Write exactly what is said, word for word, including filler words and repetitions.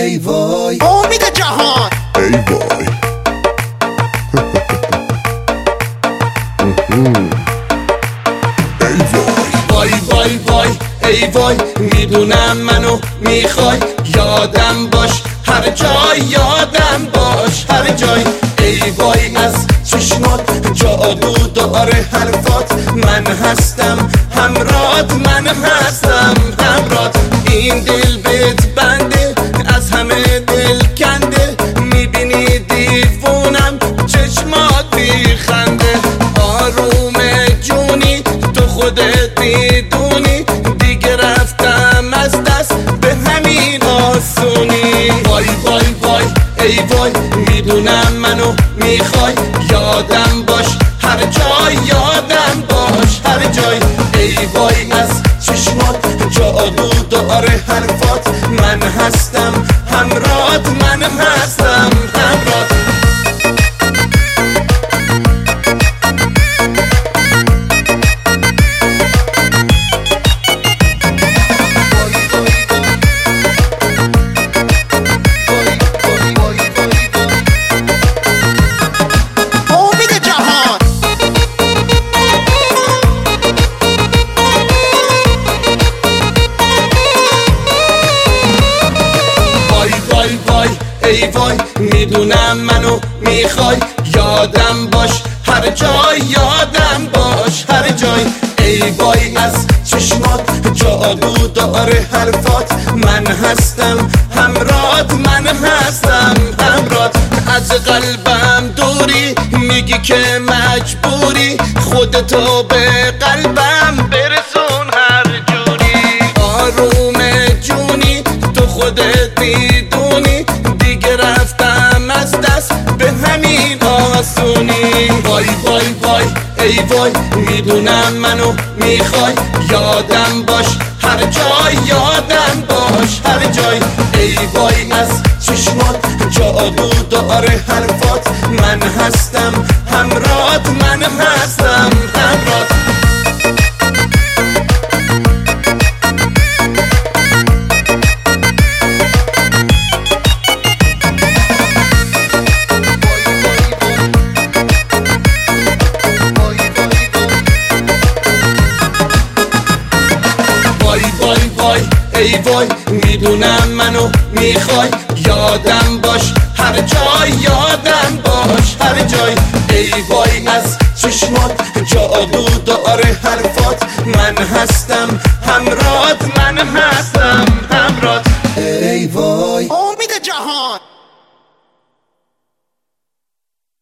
ای وای امید جهان ای وای ای وای وای وای وای ای وای میدونم منو میخوای یادم باش هر جای یادم باش هر جای ای وای از چشمات جادو داره حرفات من هستم همرات من هستم همرات این دل بهت بنده از همه دل کنده میبینی دیوونم چشمات بیخنده آروم جونی تو خودت میدونی دیگه رفتم از دست به همین آسونی وای وای وای ای وای میدونم منو میخوای یادم باش هر جای یادم باش هر جای ای وای از چشمات جادو داره حرفات من هستم همرات من هستم همرات ای وای میدونم منو میخوای یادم باش هر جای یادم باش هر جای ای وای از چشمات جادو داره حرفات من هستم همرات من هستم همرات از قلبم دوری میگی که مجبوری خودتو به قلبم برسون هر جوری آروم جونی تو خودت میدونی دیگه رفتم از دست به همین آسونی وای وای وای ای وای میدونم منو میخوای یادم باش هر جای یادم باش هر جای ای وای از چشمات جادو داره حرفات من هستم همرات من هستم همرات ای وای میدونم منو میخوای یادم باش هر جای یادم باش هر جای ای وای از چشمات جادو داره حرفات من هستم همرات من هستم همرات ای وای امید جهان